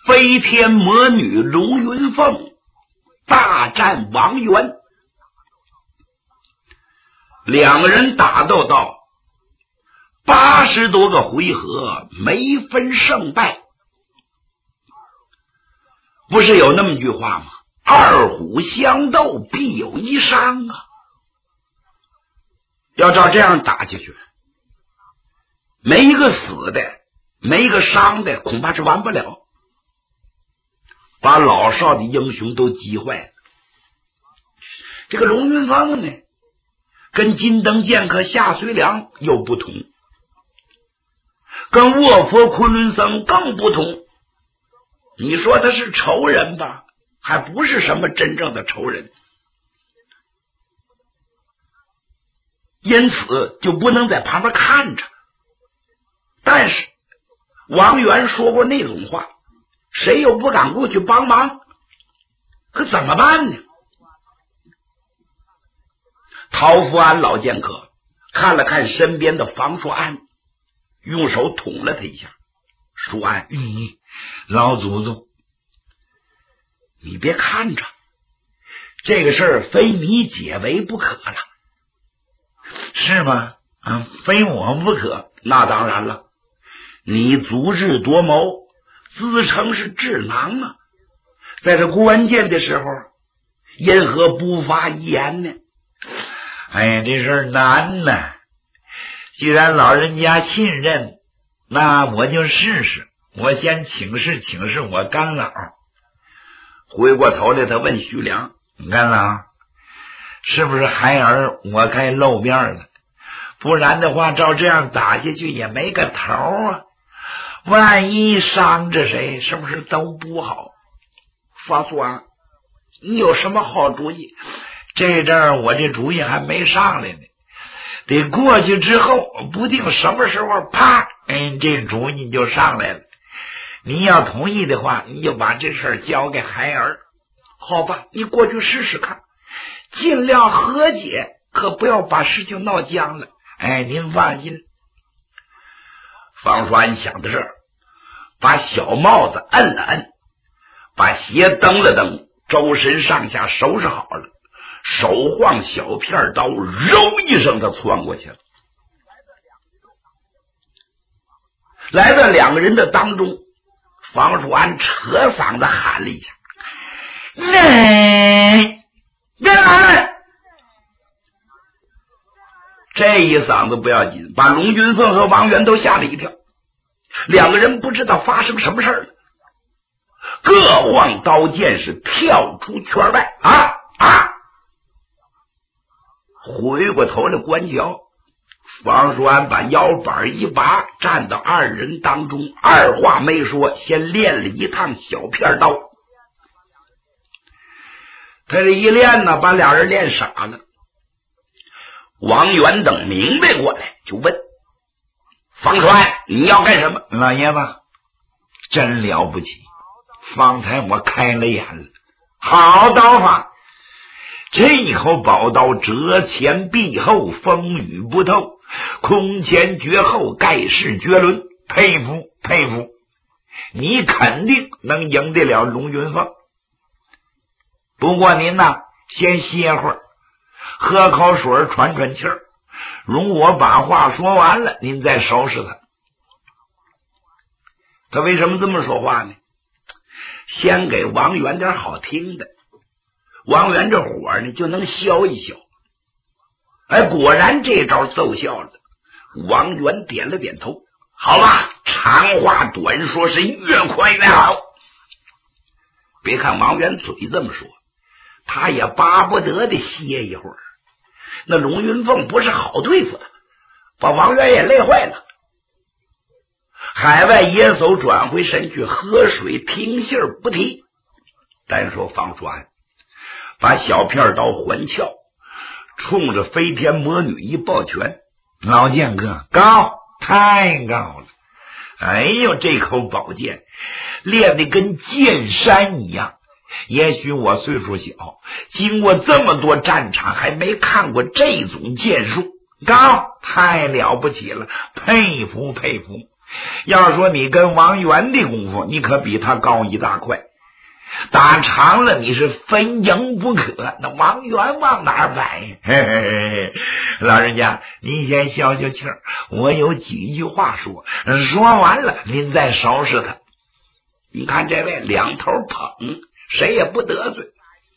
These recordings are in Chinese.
飞天魔女龙云凤大战王元，两个人打斗到80多个回合，没分胜败。不是有那么句话吗？二虎相斗，必有一伤啊！要照这样打下去，没一个死的，没一个伤的，恐怕是完不了，把老少的英雄都击坏了。这个龙云凤呢，跟金灯剑客夏随良又不同，跟卧佛昆仑僧更不同。你说他是仇人吧，还不是什么真正的仇人，因此就不能在旁边看着。但是王元说过那种话，谁又不敢过去帮忙，可怎么办呢？陶福安老剑客看了看身边的房叔安，用手捅了他一下。叔安，老祖宗，你别看着，这个事儿非你解围不可了。是吗？非我不可。那当然了，你足智多谋，自称是智囊啊，在这关键的时候因何不发一言呢？哎呀，这事儿难呐！既然老人家信任，那我就试试。我先请示我干老。回过头来他问徐良，干老，是不是孩儿我该露面了？不然的话照这样打下去也没个头啊，万一伤着谁是不是都不好？发叔啊，你有什么好主意？这阵儿我这主意还没上来呢，得过去之后不定什么时候啪，这主意就上来了。你要同意的话，你就把这事儿交给孩儿。好吧，你过去试试看，尽量和解，可不要把事情闹僵了。您放心。方栓想到这儿，把小帽子摁了摁，把鞋蹬了蹬，周身上下收拾好了，手晃小片刀，揉一声他窜过去了。来到两个人的当中，方叔安扯嗓子喊了一下：“别来！”这一嗓子不要紧，把龙云凤和王元都吓了一跳。两个人不知道发生什么事了，各晃刀剑是跳出圈外。回过头来观瞧，方叔安把腰板一拔，站到二人当中，二话没说，先练了一趟小片刀。他这一练呢，把俩人练傻了。王元等明白过来，就问方栓：“你要干什么？”老爷子，真了不起，方才我开了眼了，好刀法！这口宝刀折前必后，风雨不透，空前绝后，盖世绝伦，佩服佩服！你肯定能赢得了龙云凤。不过您呐，先歇会儿，喝口水喘喘气儿，容我把话说完了，您再收拾他。他为什么这么说话呢？先给王元点好听的，王元这火呢就能消一消。果然这招奏效了。王元点了点头，好吧，长话短说，是越快越好。别看王元嘴这么说，他也巴不得的歇一会儿。那龙云凤不是好对付的，把王元也累坏了。海外野叟转回身去喝水听信儿不提。单说方栓把小片刀还鞘，冲着飞天魔女一抱拳：“老剑客高，太高了！哎呦，这口宝剑练得跟剑山一样。也许我岁数小，经过这么多战场，还没看过这种剑术。高，太了不起了，佩服佩服！ 要说你跟王元的功夫，你可比他高一大块。打长了你是非赢不可，那王元往哪儿摆？嘿嘿嘿，老人家您先消消气儿，我有几句话说，说完了您再收拾他。你看这位两头捧，谁也不得罪。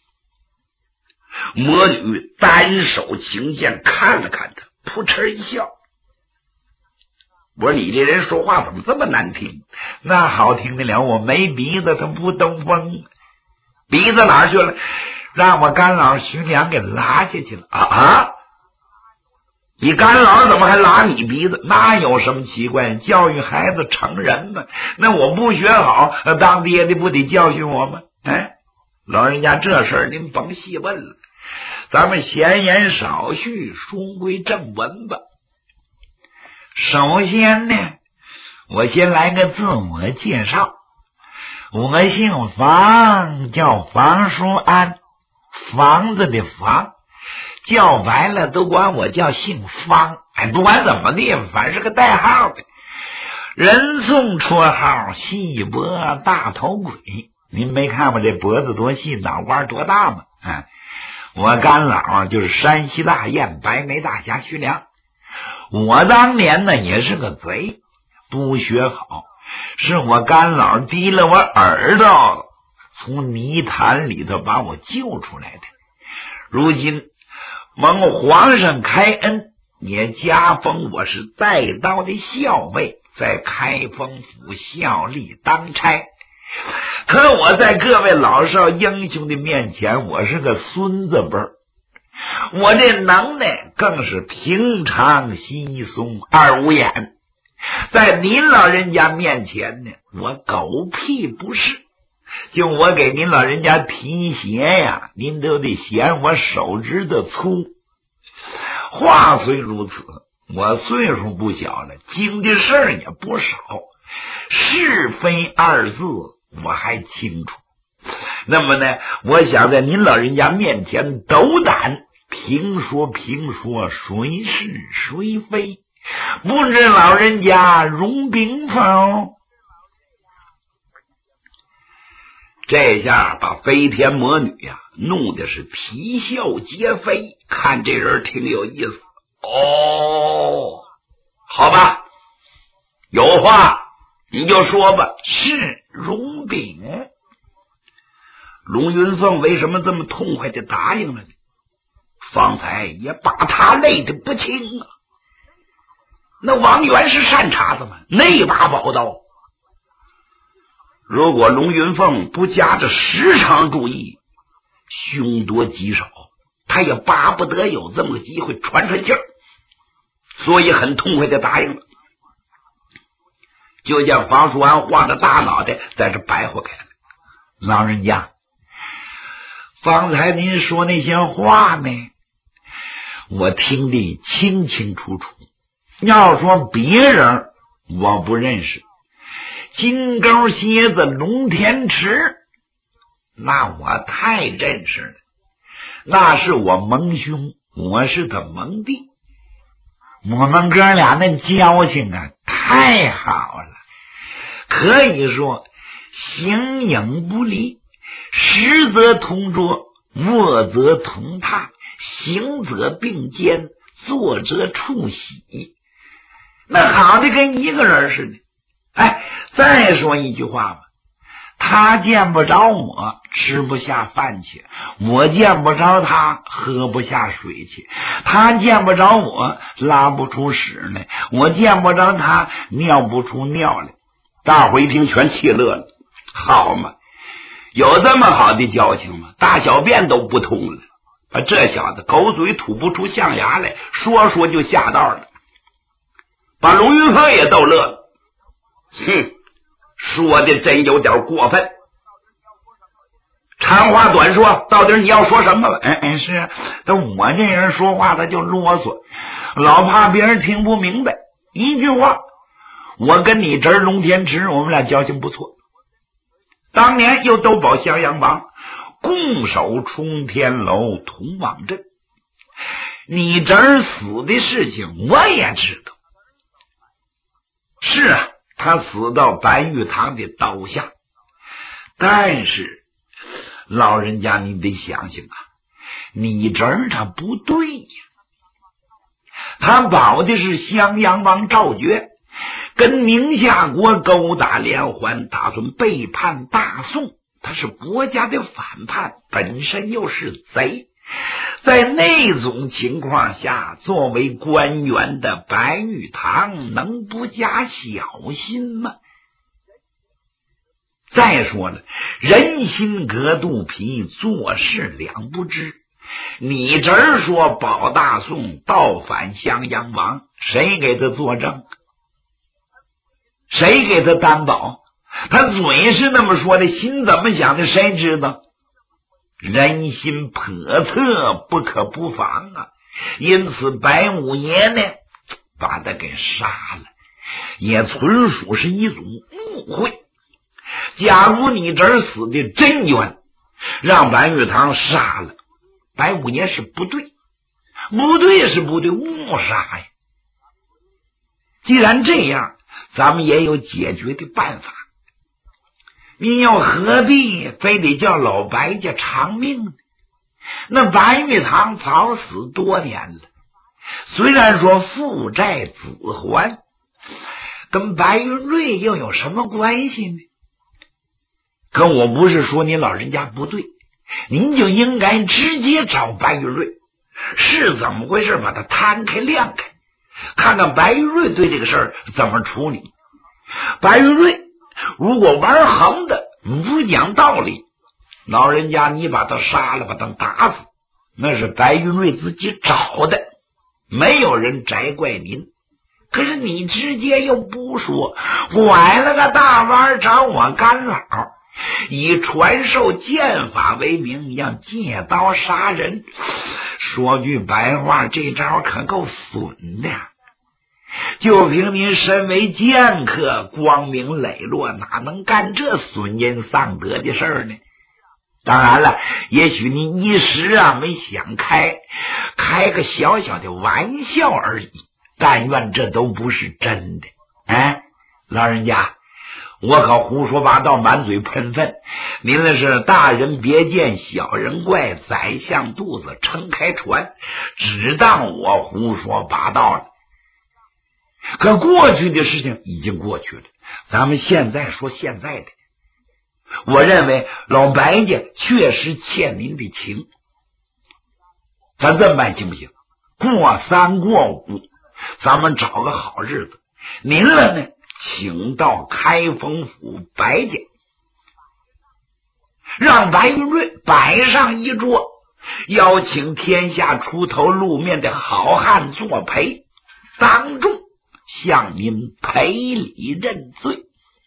魔女单手擎剑看了看他，扑哧一笑，我说你这人说话怎么这么难听？那好听得了，我没鼻子他不兜风，鼻子哪儿去了？让我干老徐良给拉下去了啊！你干老怎么还拉你鼻子？那有什么奇怪？教育孩子成人嘛。那我不学好，当爹的不得教训我吗？哎，老人家这事儿您甭细问了，咱们闲言少叙，书归正文吧。首先呢，我先来个自我介绍，我姓房，叫房书安，房子的房，叫白了都管我叫姓方。哎，不管怎么的，反正是个代号的。人送绰号细脖大头鬼，您没看我这脖子多细，脑瓜多大吗？我干老就是山西大雁白眉大侠徐良。我当年呢也是个贼，不学好，是我干老提了我耳朵，从泥潭里头把我救出来的。如今蒙皇上开恩，也加封我是带刀的校尉，在开封府效力当差。可我在各位老少英雄的面前，我是个孙子辈儿，我这能耐更是平常稀松二五眼，在您老人家面前呢，我狗屁不是。就我给您老人家提鞋呀，您都得嫌我手指头粗。话虽如此，我岁数不小了，经的事儿也不少，是非二字我还清楚。那么呢，我想在您老人家面前斗胆评说评说，谁是谁非，不知老人家容禀否？这下把飞天魔女呀弄得是啼笑皆非，看这人挺有意思。哦，好吧，有话你就说吧。是容禀。龙云凤为什么这么痛快的答应了呢？方才也把他累得不轻啊。那王元是善茬子吗？那把宝刀，如果龙云凤不加着时常注意，凶多吉少，他也巴不得有这么个机会喘喘气儿，所以很痛快的答应了。就见房叔安晃着大脑袋在这白活开了。老人家，方才您说那些话呢，我听得清清楚楚。要说别人我不认识，金钩蝎子龙天池那我太认识了，那是我盟兄，我是他盟弟，我们哥俩那交情啊太好了，可以说形影不离，实则同桌，卧则同榻，行则并肩，坐则触喜，那好的跟一个人似的。哎，再说一句话吧，他见不着我吃不下饭去，我见不着他喝不下水去，他见不着我拉不出屎来，我见不着他尿不出尿来。大伙一听全气乐了，好嘛，有这么好的交情吗？大小便都不通了，这小子狗嘴吐不出象牙来，说说就下道了，把龙云凤也逗乐了。哼，说的真有点过分。长话短说，到底你要说什么了？是，但我这人说话他就啰嗦，老怕别人听不明白。一句话，我跟你侄儿龙天池，我们俩交情不错，当年又都保襄阳王，共守冲天楼同往镇。你侄儿死的事情我也知道。是啊， 他死到白玉堂的刀下。但是老人家你得想想啊，你这儿他不对呀，他保的是襄阳王赵觉，跟宁夏国勾搭连环，打算背叛大宋，他是国家的反叛，本身又是贼。在那种情况下，作为官员的白玉堂能不加小心吗？再说了，人心隔肚皮，做事两不知。你这儿说保大宋，倒反襄阳王，谁给他作证？谁给他担保？他嘴是那么说的，心怎么想的谁知道？人心叵测，不可不防啊！因此白五爷呢，把他给杀了，也纯属是一种误会。假如你这儿死的真冤，让白玉堂杀了，白五爷是不对，不对是不对，误杀呀。既然这样，咱们也有解决的办法。你又何必非得叫老白家偿命呢？那白玉堂早死多年了，虽然说父债子还，跟白云瑞又有什么关系呢？可我不是说你老人家不对，您就应该直接找白云瑞，是怎么回事把它摊开亮开，看看白云瑞对这个事儿怎么处理。白云瑞如果玩横的不讲道理，老人家你把他杀了，把他打死，那是白云瑞自己找的，没有人摘怪您。可是你直接又不说，拐了个大弯找我干老，以传授剑法为名，要借刀杀人。说句白话，这招可够损的。就凭您身为剑客，光明磊落，哪能干这损阴丧德的事儿呢？当然了，也许您一时没想开个小小的玩笑而已，但愿这都不是真的。老人家，我可胡说八道，满嘴喷粪，您那是大人别见小人怪，宰相肚子撑开船，只当我胡说八道了。可过去的事情已经过去了，咱们现在说现在的。我认为老白家确实欠您的情，咱这么办行不行？过三过五，咱们找个好日子，您了呢，请到开封府白家，让白云瑞摆上一桌，邀请天下出头露面的好汉作陪，当众向您赔礼认罪。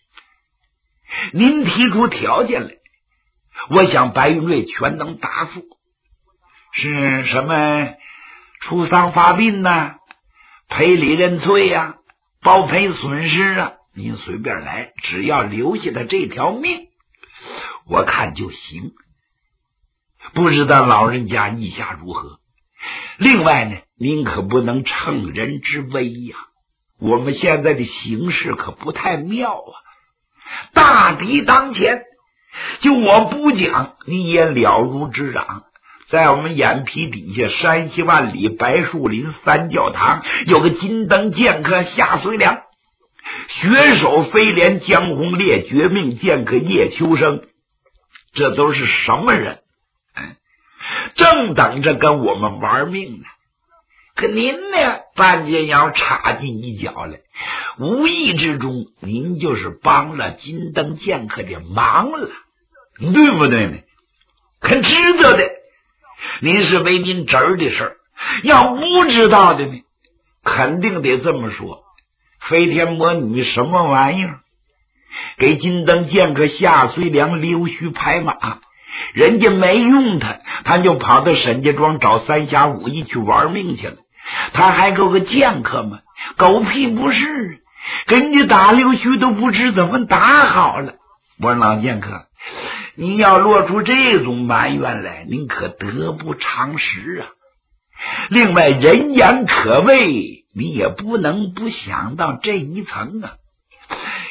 您提出条件来，我想白云瑞全能答复。是什么出丧发殡呐，赔礼认罪呀，包赔损失啊，您随便来，只要留下他这条命，我看就行。不知道老人家意下如何？另外呢，您可不能乘人之危呀，我们现在的形势可不太妙啊，大敌当前，就我不讲，你也了如指掌。在我们眼皮底下，山西万里白树林三教堂有个金灯剑客夏遂良，血手飞廉江红烈绝命剑客叶秋生，这都是什么人？正等着跟我们玩命呢。可您呢，半截腰插进一脚来，无意之中您就是帮了金灯剑客的忙了，对不对呢？可知道的，您是为您侄儿的事儿，要不知道的呢，肯定得这么说，飞天魔女什么玩意儿，给金灯剑客夏遂良溜须拍马，人家没用他就跑到沈家庄找三侠五义去玩命去了。他还够个剑客吗？狗屁不是，跟你打溜须都不知怎么打好了。我说老剑客，你要落出这种埋怨来，您可得不偿失啊。另外人言可畏，你也不能不想到这一层啊。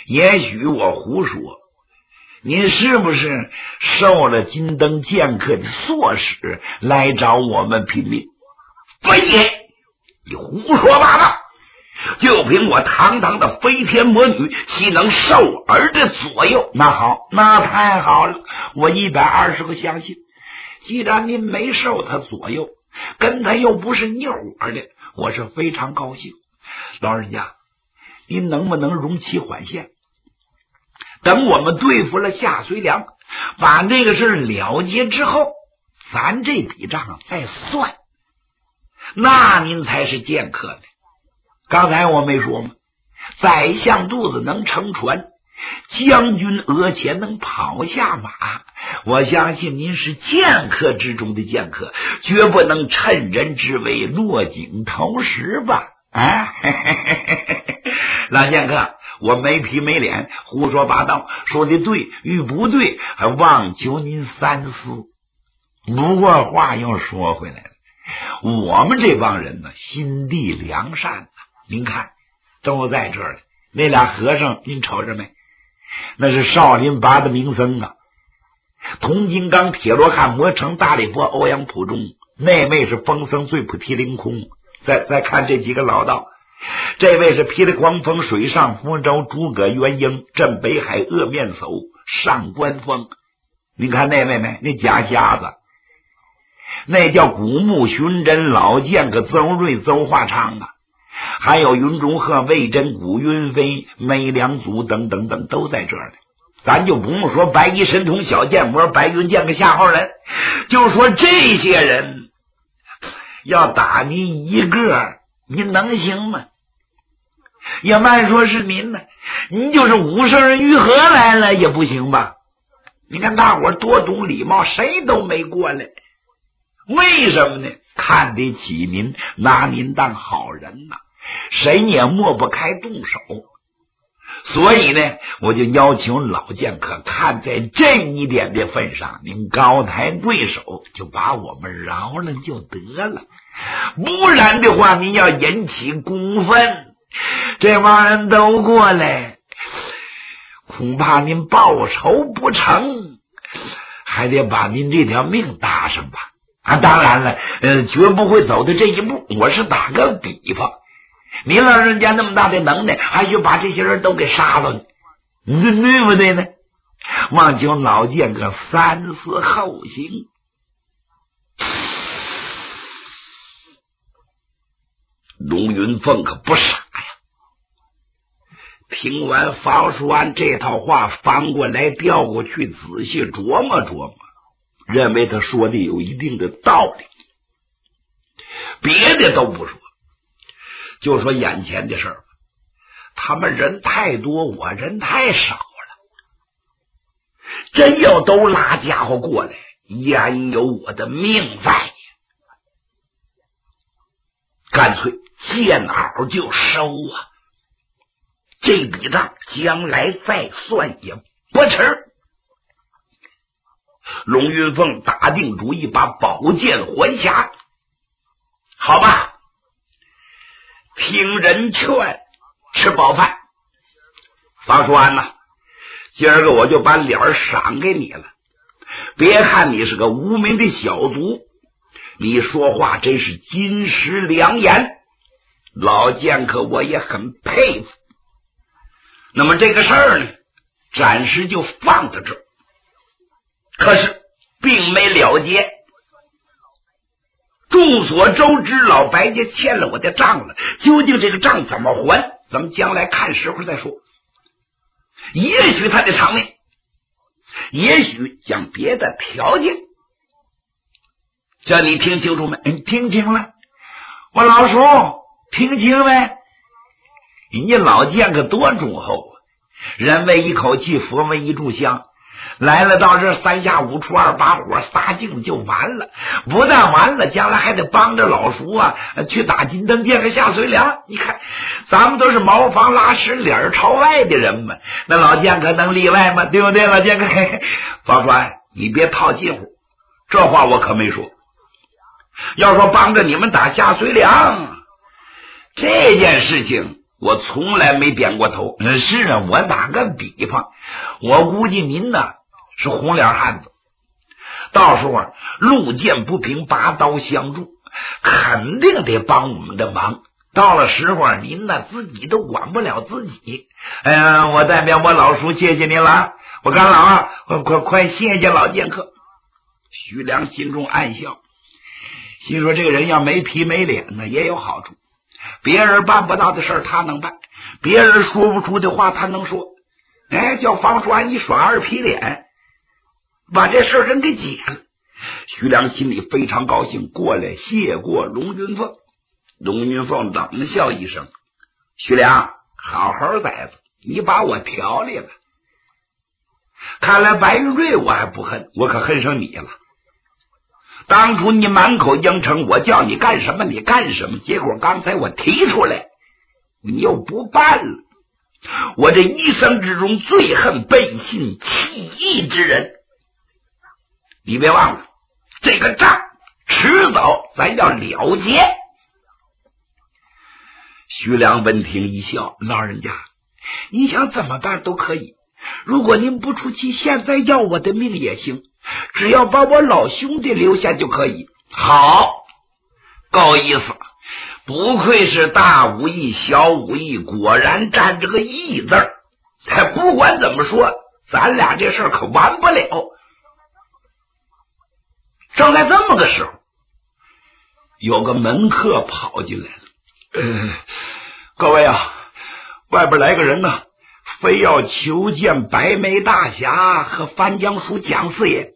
也许我胡说，您是不是受了金灯剑客的唆使来找我们拼命？非也，你胡说八道！就凭我堂堂的飞天魔女，岂能受儿的左右？那好，那太好了，我120个相信。既然您没受他左右，跟他又不是一伙的，我是非常高兴。老人家，您能不能容期缓限？等我们对付了夏随良，把这个事了结之后，咱这笔账再算。那您才是剑客呢。刚才我没说吗？宰相肚子能撑船，将军额前能跑下马。我相信您是剑客之中的剑客，绝不能趁人之危落井投石吧？啊，老剑客，我没皮没脸，胡说八道，说的对与不对，还望求您三思。不过话又说回来了，我们这帮人呢，心地良善。您看，都在这儿了。那俩和尚，您瞅着没？那是少林拔的名僧啊。铜金刚、铁罗汉、魔城、大力佛、欧阳普中，那位是风僧醉菩提凌空。再看这几个老道，这位是霹雳狂风、水上福州、诸葛元英、镇北海、恶面叟、上官峰。您看那位没？那假瞎子，那叫古木寻真、老剑客邹瑞、邹化昌啊。还有云中鹤、魏征、古云飞、梅良祖等等等，都在这儿呢。咱就不用说白衣神童、小剑魔、白云剑客、夏侯人，就说这些人要打您一个，您能行吗？也慢说是您呢，您就是武圣于和来了也不行吧？你看大伙多懂礼貌，谁都没过来。为什么呢？看得起您，拿您当好人呐，谁也抹不开动手。所以呢，我就要求老剑客，看在这一点的份上，您高抬贵手，就把我们饶了就得了。不然的话，您要引起公愤，这帮人都过来，恐怕您报仇不成，还得把您这条命搭上吧。当然了，绝不会走到这一步。我是打个比方，您老人家那么大的能耐，还就把这些人都给杀了呢，对不对呢？望求老剑客三思后行。龙云凤可不傻呀，听完房叔安这套话，翻过来调过去，仔细琢磨琢磨，认为他说的有一定的道理。别的都不说，就说眼前的事儿，他们人太多，我人太少了。真要都拉家伙过来，焉有我的命在？干脆见好就收啊！这笔账将来再算也不迟。龙云凤打定主意，把宝剑还匣。好吧，听人劝，吃饱饭。房叔安呐，今儿个我就把脸赏给你了。别看你是个无名的小卒，你说话真是金石良言，老剑客我也很佩服。那么这个事儿呢，暂时就放在这儿。可是并没了结。众所周知，老白家欠了我的账了，究竟这个账怎么还，咱们将来看时候再说。也许他的偿命，也许讲别的条件。这你听清楚没？听清了。我老叔听清没？人家老剑客多忠厚啊，人为一口气，佛为一炷香，来了到这三下五除二把火撒净就完了。不但完了，将来还得帮着老叔啊去打金灯剑和下水粮。你看咱们都是茅房拉屎脸朝外的人嘛，那老剑客能例外吗？对不对？老剑客方川，你别套近乎，这话我可没说。要说帮着你们打下水粮这件事情， 我从来没点过头。是啊，我打个比方，我估计您呢是红脸汉子，到时候路见不平拔刀相助，肯定得帮我们的忙。到了时候您呢自己都管不了自己。我代表我老叔谢谢您了，我干老啊，快谢谢老剑客。徐良心中暗笑，心说这个人要没皮没脸呢也有好处，别人办不到的事他能办，别人说不出的话他能说。叫方叔安一耍二皮脸，把这事真给解了。徐良心里非常高兴，过来谢过龙云凤。龙云凤冷笑一声，徐良好好崽子，你把我调理了。看来白云瑞我还不恨，我可恨上你了。当初你满口应承，我叫你干什么你干什么，结果刚才我提出来你又不办了。我这一生之中最恨背信弃义之人。你别忘了，这个账迟早咱要了结。徐良闻听一笑，老人家你想怎么办都可以，如果您不出气，现在要我的命也行，只要把我老兄弟留下就可以。好，够意思，不愧是大武艺小武艺，果然沾着个义字儿。不管怎么说，咱俩这事儿可完不了。正在这么个时候，有个门客跑进来了。各位啊，外边来个人呢，非要求见白眉大侠和翻江署蒋四爷。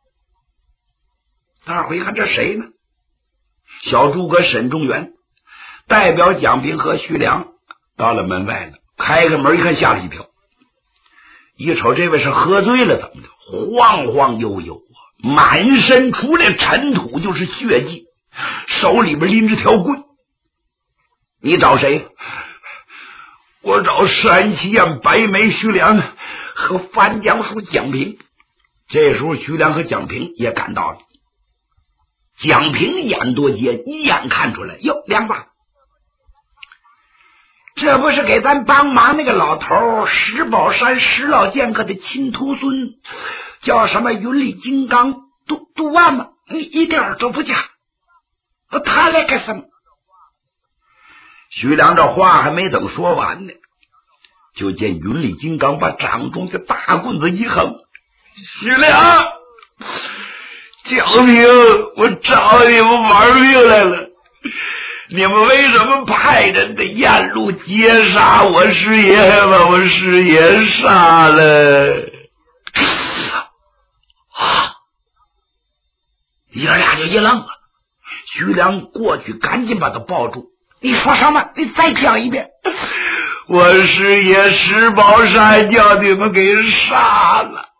大伙一看这谁呢？小诸葛沈仲元代表蒋平和徐良到了门外了，开个门一看吓了一跳，一瞅这位是喝醉了怎么的，晃晃悠悠满身除了尘土就是血迹，手里边拎着条棍。你找谁？我找山西县白眉徐良和翻江署蒋平。这时候徐良和蒋平也赶到了。蒋平眼多尖，一眼看出来，哟，梁子，这不是给咱帮忙那个老头石宝山石老剑客的亲徒孙，叫什么云里金刚杜万吗？你一点都不假。他来干什么？徐良这话还没等说完呢，就见云里金刚把掌中的大棍子一横，徐良、蒋平，我找你们玩命来了，你们为什么派人的沿路截杀我师爷，把我师爷杀了？爷俩就一愣了。徐良过去赶紧把他抱住，你说什么？你再讲一遍。我师爷石宝山叫你们给杀了。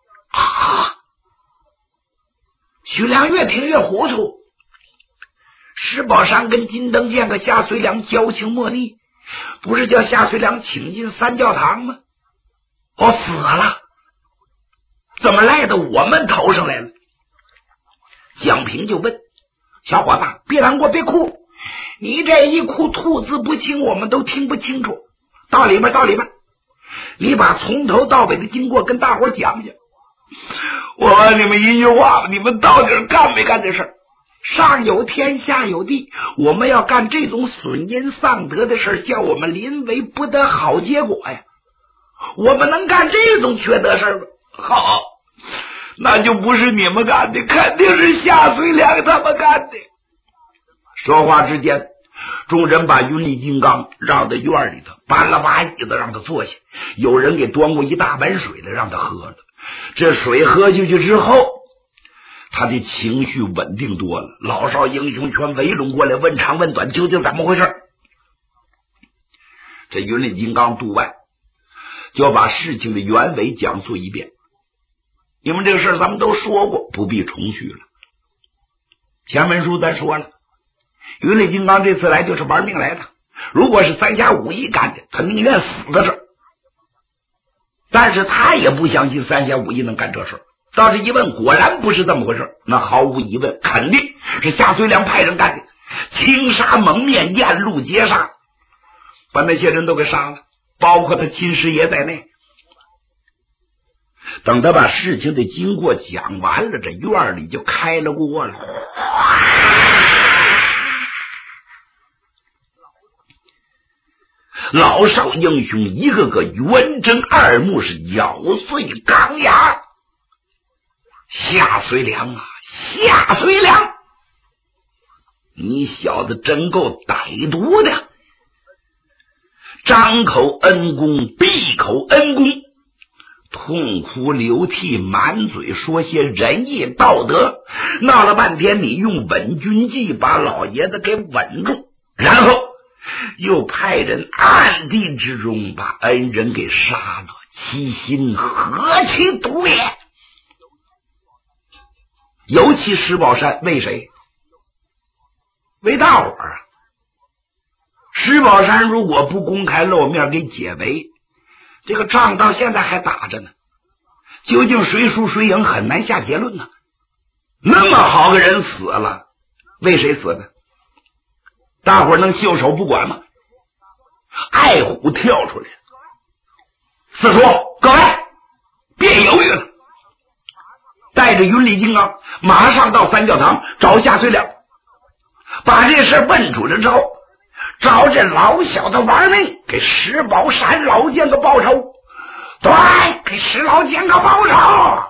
徐良越听越糊涂。石宝山跟金灯剑和夏遂良交情莫逆，不是叫夏遂良请进三教堂吗？死了，怎么赖到我们头上来了？蒋平就问小伙子，别难过别哭，你这一哭吐字不清，我们都听不清楚。到里边，你把从头到尾的经过跟大伙讲讲。我问你们一句话，你们到底干没干这事？上有天下有地，我们要干这种损阴丧德的事，叫我们临危不得好结果呀。我们能干这种缺德事吗？好，那就不是你们干的，肯定是夏遂良他们干的。说话之间，众人把云里金刚让到院里头，搬了把椅子让他坐下，有人给端过一大碗水来让他喝了。这水喝进去之后，他的情绪稳定多了，老少英雄全围拢过来问长问短，究竟怎么回事？这云里金刚杜万就把事情的原委讲述一遍。你们这个事咱们都说过，不必重叙了。前文书咱说了，云里金刚这次来就是玩命来的，如果是三侠五义干的，他宁愿死在这儿。但是他也不相信三侠五义能干这事，倒是一问，果然不是这么回事。那毫无疑问，肯定是夏遂良派人干的，青杀蒙面，沿路截杀。 把那些人都给杀了，包括他秦师爷在内。等他把事情的经过讲完了，这院里就开了锅了。老少英雄一个个圆睁二目，是咬碎钢牙。夏遂良啊，夏遂良，你小子真够歹毒的，张口恩公，闭口恩公，痛哭流涕，满嘴说些仁义道德，闹了半天你用稳军计把老爷子给稳住，然后又派人暗地之中把恩人给杀了，其心何其毒也！尤其石宝山为谁？为大伙儿啊！石宝山如果不公开露面给解围，这个仗到现在还打着呢，究竟谁输谁赢很难下结论呢。那么好个人死了，为谁死的？大伙儿能袖手不管吗？爱虎跳出来，四叔，各位别犹豫了，带着云里金刚马上到三教堂找夏遂良，把这事问出了之后，找这老小子玩命，给石宝山老剑个报仇，对，给石老剑个报仇。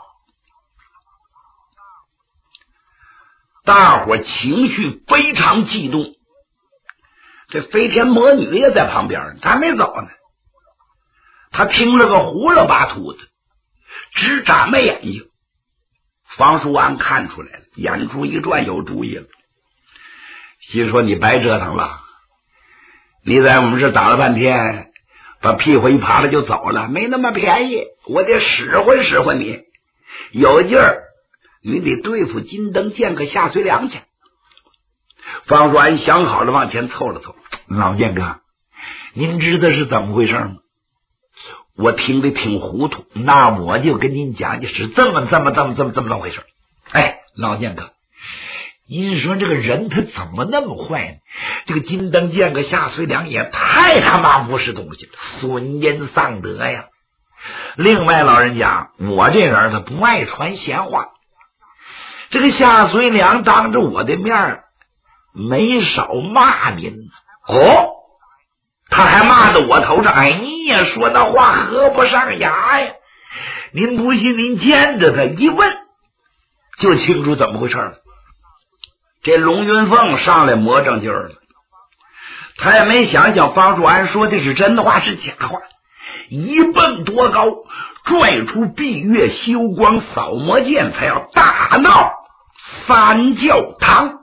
大伙情绪非常激动，这飞天魔女也在旁边，她没走呢。她听了个糊了巴秃子，直眨眉眼睛。方叔安看出来了，眼珠一转，有主意了，心说你白折腾了，你在我们这打了半天，把屁股一爬了就走了，没那么便宜，我得使唤使唤你，有劲儿你得对付金灯剑和夏遂良去。方叔安想好了，往前凑了凑，老剑哥，您知道是怎么回事吗？我听得挺糊涂，那我就跟您讲讲是这么回事。哎，老剑哥，您说这个人他怎么那么坏呢？这个金灯剑和夏遂良也太他妈不是东西了，损阴丧德呀。另外老人家，我这人他不爱传闲话，这个夏遂良当着我的面没少骂您哦，他还骂到我头上，哎呀，说那话合不上牙呀！您不信，您见着他一问就清楚怎么回事了。这龙云凤上来磨正劲儿了，他也没想方叔安说的是真话是假话，一蹦多高，拽出闭月修光扫魔剑，才要大闹三教堂。